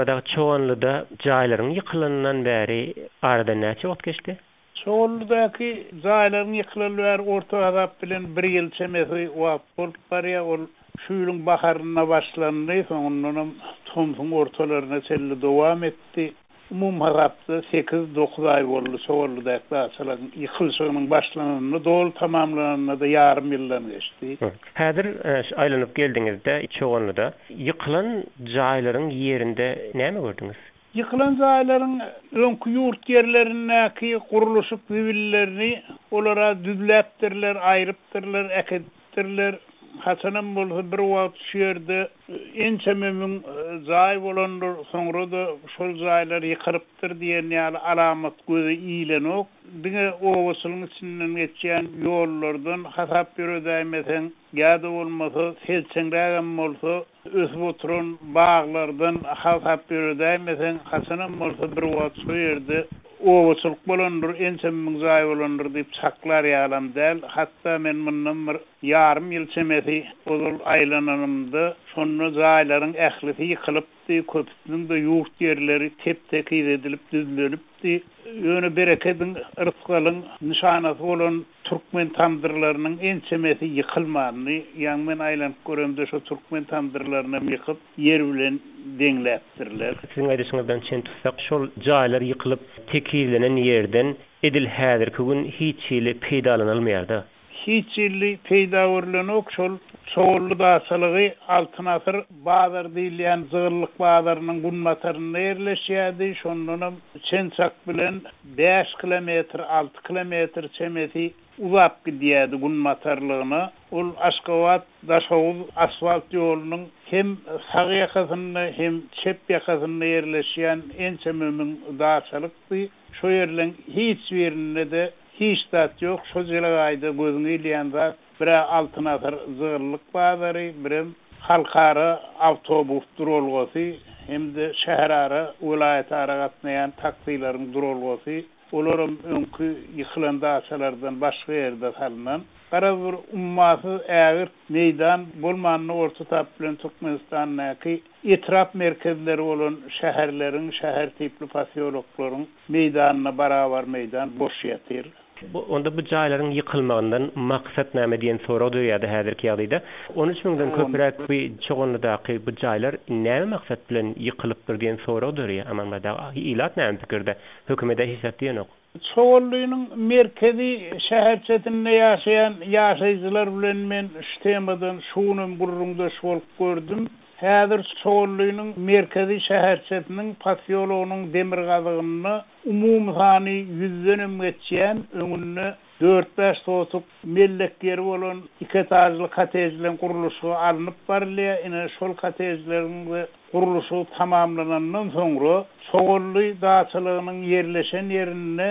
Hamamradagi Çoğanlıda jaýlaryň ýykylanyndan bäri arada näçe wagt geçdi? Çoğanlydaky jaýlaryň ýykylanýan bäri orta azap bilen 1 ýyl çemesi wagt bolup barýar. Ol şu ýylyň baharyna başlandy, soňundan Tomsuň ortalaryna çelli dowam etdi. Umum harapda 8-9 ay boldy Çoğanlydaky daşalaryň ýykylşygynyň başlananyny dol tamamlananyna da ýarym ýyldan geçdi. Häzir aýlanyp geldiňizde Çoğanlyda ýykylan jaýlaryň ýerinde näme gördüňiz? Ýykylan jaýlaryň öňkü ýurt ýerlerindäki guruluşyk willerini olara düzläpdirler, aýrypdyrlar, äketdirler. Hasanam bolsa bir wagt şu ýerde ençememin jaý bolanlar soňra da şol jaýlar ýykyrypdyr diýen ýaly alamat göze iýlenok. Diňe owasylyň içinden geçýän ýollardan hasap ýöredäýmesen, ýa-da bolmasa selçeňrägem bolsa ösüp oturan baglardan hasap ýöredäýmesen, hasanam bolsa bir wagt şu ýerde owasylyk bolanlar ençememin jaý bolanlar diýip çaklar ýalam däl. Hatda men mundan bir ýarym ýyl çemesi ol aýlananymda şonu jaýlaryň ählisi ýykylypdy, köpüniň de ýurt ýerleri tep-tekir edilip düzlenipdi. Ýöne bereketiň ırtgalyň nişanasy bolan türkmen tamdyrlarynyň ençemesi ýykylmany, ýa-ni men aýlanyp göremde şu türkmen tamdyrlaryny ýykyp ýer bilen deňläpdirler. Siziň aýdyşyňyzdan çen tutsak, şol jaýlar ýykylyp tekirlenen ýerden edil häzirki gün hiç ýyly peýdalanylmaýardy. Hiç ýyly peýda görlenok şol Çoğullu daşalygy altyn asır bazar diýilýän zygyrlyk bazarynyň gunmataryna ýerleşýärdi. Şondan çençak bilen 5 kilometr, 6 kilometr çemesi uzap gidýärdi gunmatarlygyna. Ol Aşgabat Daşoğuz asfalt ýolunyň hem sag ýakasynda hem çep ýakasyna ýerleşýän ençememin daşalykdy. Şo ýerleň hiç birinde de hiç tat ýok. Şo ýylaga gözüňe ilýän zat bir altyn asır zygyrlyk bazary, bir halkara awtobus durulgasy, hem-de şäher ara vilayet ara gatnaýan taksilaryň durulgasy, olaryň öňkü ýykylan daşalardan başga ýerde salynan gara bir ummasy ägir meýdan bolmanyny orta tap bilen Türkmenistanyňky etrap merkezleri bolan şäherleriň, şäher tipli pasiýoloklaryň meýdanyna barabar meýdan boş ýatyr. Onda bu jaýlaryň ýykylmagyndan maksat näme diýen sorag döýärdi häzirki ýagdaýda. 13.000-den köpürak bu Çoğanlydaky bu jaýlar näme maksat bilen ýykylypdyr diýen sorag döýär. Amanda ilat näme pikirde? Hökümete hesap diýenok. Çoğanlynyň merkezi şäher çetinde ýaşaýan ýaşaýjylar bilen men şu temadan şunun burrunda şolup gördüm. Häzir Çoğanlynyň merkezi şäher çetiniň pasiýologynyň demir gazygyny umum sany 100-den geçýän öňünde 4-5 sotuk mellekleri bolan 2 etažly kotejlerin guruluşy alınıp barylýar. Ine şol kotejleriň guruluşy tamamlanandan soňra Çoğanly daşalygynyň ýerleşen ýerine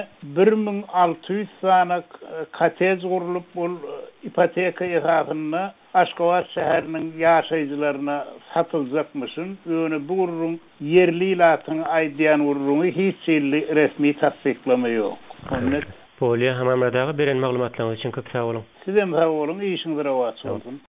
1600 sany kotej gurulup bol ipoteka esasyna Aşgabat şäheriniň ýaşaýjylaryna satyljakmyşyn. Ýöne bu gurulun yerli ilatyň aýdýan guruluny hiç ýyly resmi tasdiklama ýok. Polya Hamamradagy beren maglumatlaryňyz üçin köp sag bolun. Sizem sag bolun, işiniz rawat bolsun.